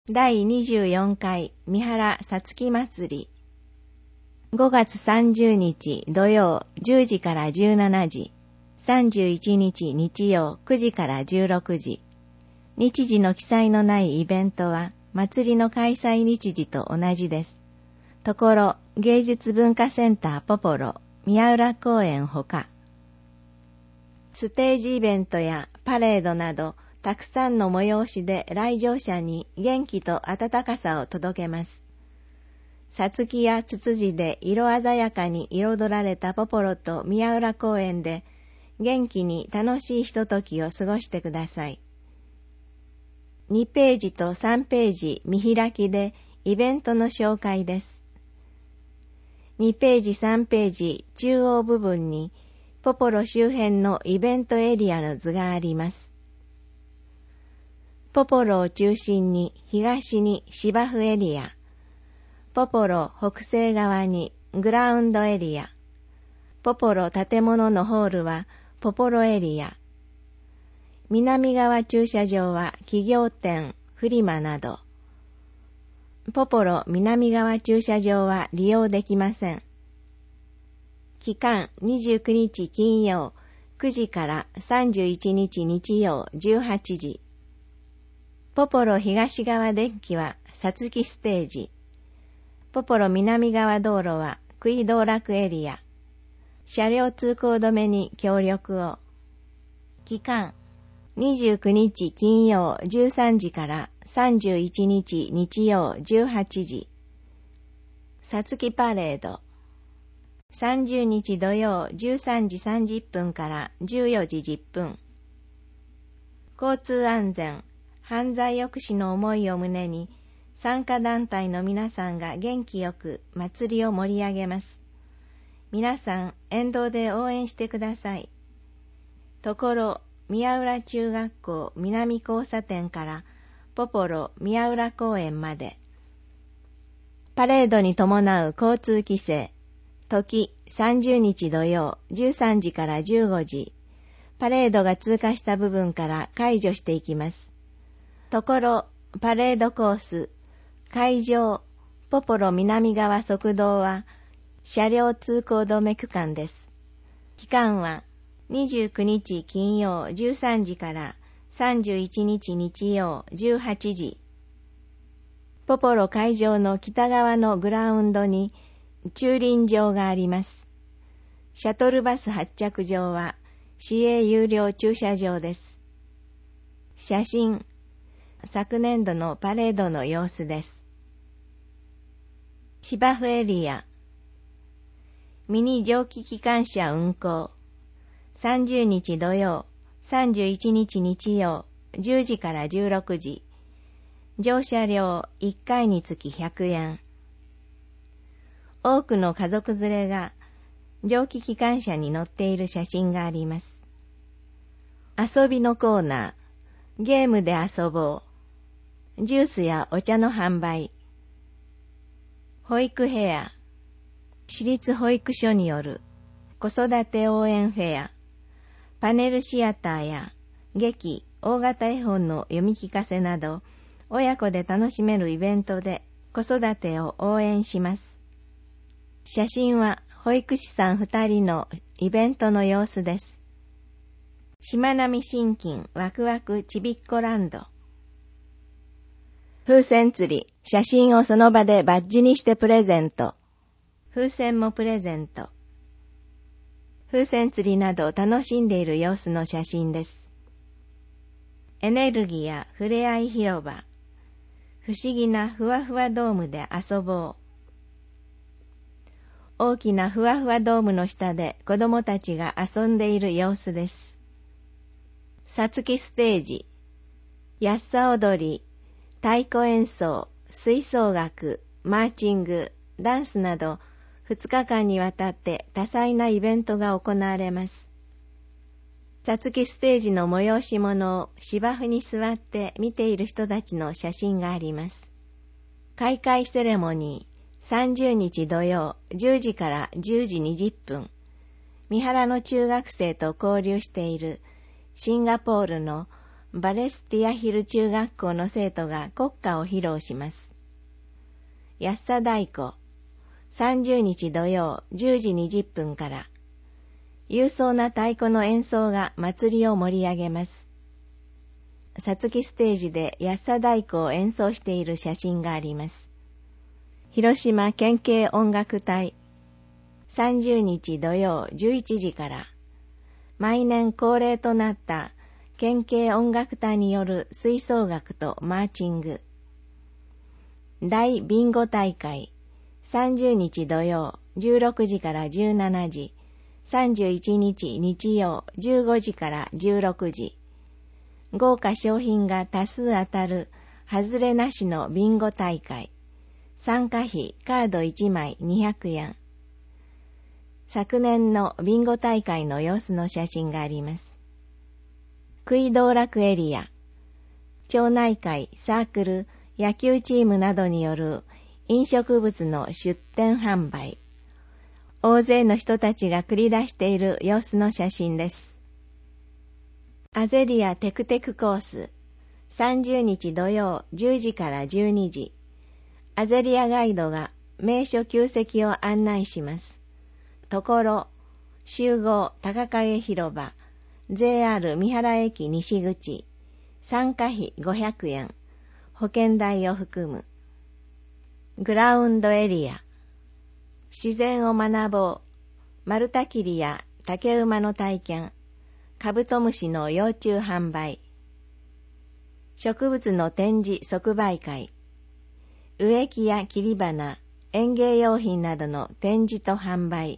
第24回三原さつき祭り。5月30日土曜10時から17時、31日日曜9時から16時。日時の記載のないイベントは祭りの開催日時と同じです。ところ芸術文化センターポポロ宮浦公園ほか、ステージイベントやパレードなどたくさんの催しで来場者に元気と温かさを届けます。さつきやツツジで色鮮やかに彩られたポポロと宮浦公園で元気に楽しいひとときを過ごしてください。2ページと3ページ見開きでイベントの紹介です。2ページ3ページ中央部分にポポロ周辺のイベントエリアの図があります。ポポロを中心に東に芝生エリア、ポポロ北西側にグラウンドエリア、ポポロ建物のホールはポポロエリア、南側駐車場は企業店、フリマなど、ポポロ南側駐車場は利用できません。期間29日金曜9時から31日日曜18時。ポポロ東側デッキはさつきステージ。ポポロ南側道路は食い道楽エリア。車両通行止めに協力を。期間29日金曜13時から31日日曜18時。さつきパレード。30日土曜13時30分から14時10分。交通安全、犯罪抑止の思いを胸に、参加団体の皆さんが元気よく祭りを盛り上げます。皆さん沿道で応援してください。ところ宮浦中学校南交差点からポポロ宮浦公園まで。パレードに伴う交通規制。時30日土曜13時から15時。パレードが通過した部分から解除していきます。ところパレードコース、会場、ポポロ南側側道は車両通行止め区間です。期間は29日金曜13時から31日日曜18時。ポポロ会場の北側のグラウンドに駐輪場があります。シャトルバス発着場は市営有料駐車場です。写真、昨年度のパレードの様子です。芝生エリア。ミニ蒸気機関車運行。30日土曜、31日日曜、10時から16時。乗車料1回につき100円。多くの家族連れが蒸気機関車に乗っている写真があります。遊びのコーナー、ゲームで遊ぼう。ジュースやお茶の販売。保育フェア。私立保育所による子育て応援フェア。パネルシアターや劇、大型絵本の読み聞かせなど、親子で楽しめるイベントで子育てを応援します。写真は保育士さん2人のイベントの様子です。しまなみ新金ワクワクちびっこランド。風船釣り、写真をその場でバッジにしてプレゼント。風船もプレゼント。風船釣りなど楽しんでいる様子の写真です。エネルギーやふれあい広場。不思議なふわふわドームで遊ぼう。大きなふわふわドームの下で子供たちが遊んでいる様子です。さつきステージ。安さ踊り、太鼓演奏、吹奏楽、マーチング、ダンスなど2日間にわたって多彩なイベントが行われます。さつきステージの催し物を芝生に座って見ている人たちの写真があります。開会セレモニー30日土曜10時から10時20分。三原の中学生と交流しているシンガポールのバレスティアヒル中学校の生徒が国歌を披露します。安佐太鼓、30日土曜10時20分から、勇壮な太鼓の演奏が祭りを盛り上げます。さつきステージで安佐太鼓を演奏している写真があります。広島県警音楽隊、30日土曜11時から、毎年恒例となった県警音楽隊による吹奏楽とマーチング。大ビンゴ大会、30日土曜16時から17時、31日日曜15時から16時。豪華賞品が多数当たる外れなしのビンゴ大会。参加費カード1枚200円。昨年のビンゴ大会の様子の写真があります。食い道楽エリア。町内会、サークル、野球チームなどによる飲食物の出店販売。大勢の人たちが繰り出している様子の写真です。アゼリアテクテクコース。30日土曜10時から12時。アゼリアガイドが名所旧跡を案内します。ところ、集合高影広場、JR 三原駅西口、参加費500円、保険代を含む。グラウンドエリア、自然を学ぼう、丸太切りや竹馬の体験、カブトムシの幼虫販売、植物の展示即売会、植木や切り花、園芸用品などの展示と販売、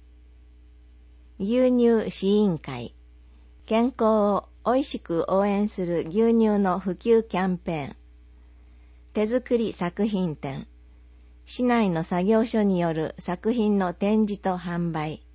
牛乳試飲会、健康をおいしく応援する牛乳の普及キャンペーン、手作り作品展、市内の作業所による作品の展示と販売、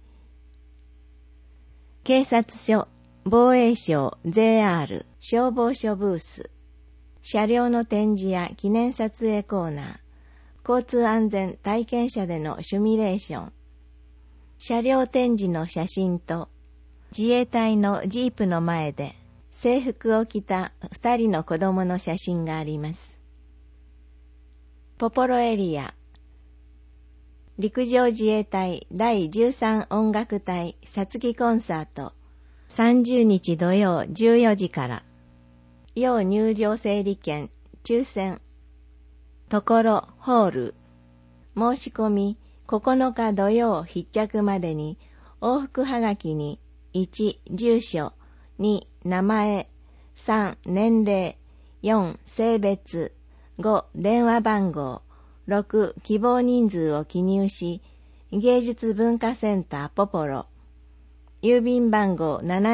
警察署、防衛省、JR、消防署ブース、車両の展示や記念撮影コーナー、交通安全体験者でのシミュレーション、車両展示の写真と、自衛隊のジープの前で制服を着た2人の子供の写真があります。ポポロエリア、陸上自衛隊第13音楽隊さつきコンサート、30日土曜14時から、要入場整理券抽選、ところホール、申し込み9日土曜必着までに往復はがきに1、住所、2、名前、3、年齢、4、性別、5、電話番号、6、希望人数を記入し、芸術文化センターポポロ、郵便番号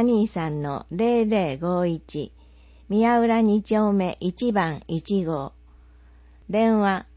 723-0051、宮浦2丁目1番1号、電話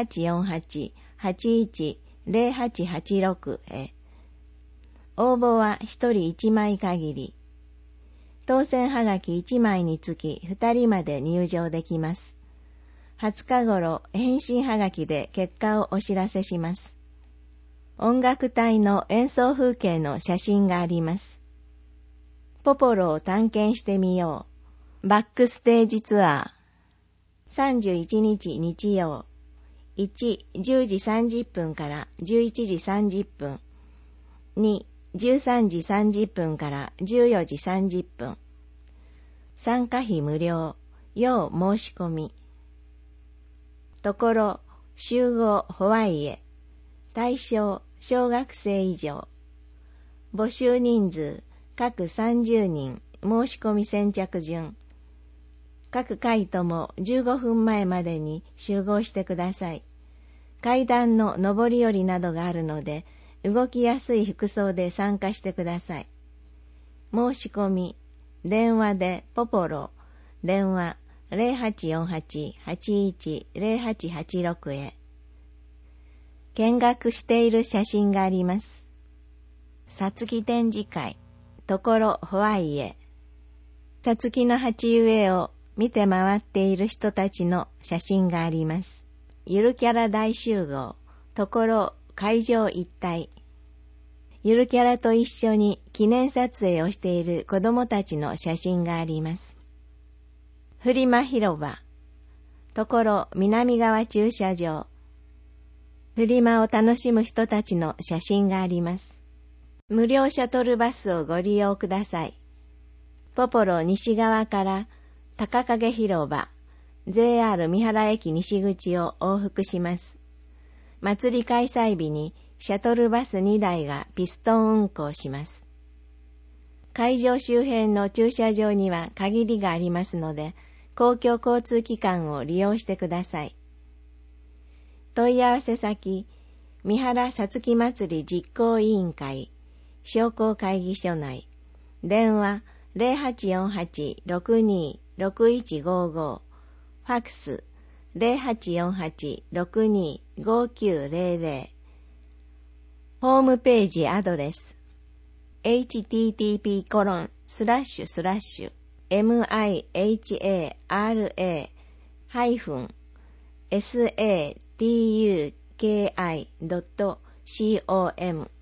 0848-810886 へ。応募は1人1枚限り。当選はがき1枚につき2人まで入場できます。20日頃返信はがきで結果をお知らせします。音楽隊の演奏風景の写真があります。ポポロを探検してみよう。バックステージツアー。31日日曜。1、10時30分から11時30分。2、13時30分から14時30分。参加費無料。要申し込み。ところ、集合ホワイエ。対象、小学生以上。募集人数、各30人。申し込み先着順。各回とも15分前までに集合してください。階段の上り下りなどがあるので、動きやすい服装で参加してください。申し込み、電話でポポロ、電話 0848-810886 へ。見学している写真があります。さつき展示会、ところホワイエ。さつきの鉢植えを見て回っている人たちの写真があります。ゆるキャラ大集合、ところ会場一帯。ゆるキャラと一緒に記念撮影をしている子供たちの写真があります。 フリマ広場、ところ南側駐車場。フリマを楽しむ人たちの写真があります。無料シャトルバスをご利用ください。ポポロ西側から高影広場、JR 三原駅西口を往復します。祭り開催日にシャトルバス2台がピストン運行します。会場周辺の駐車場には限りがありますので、公共交通機関を利用してください。問い合わせ先、三原さつき祭り実行委員会、商工会議所内、電話 0848-62-6155、ファクス 0848-62-5900、ホームページアドレス、http://mihara-satuki.com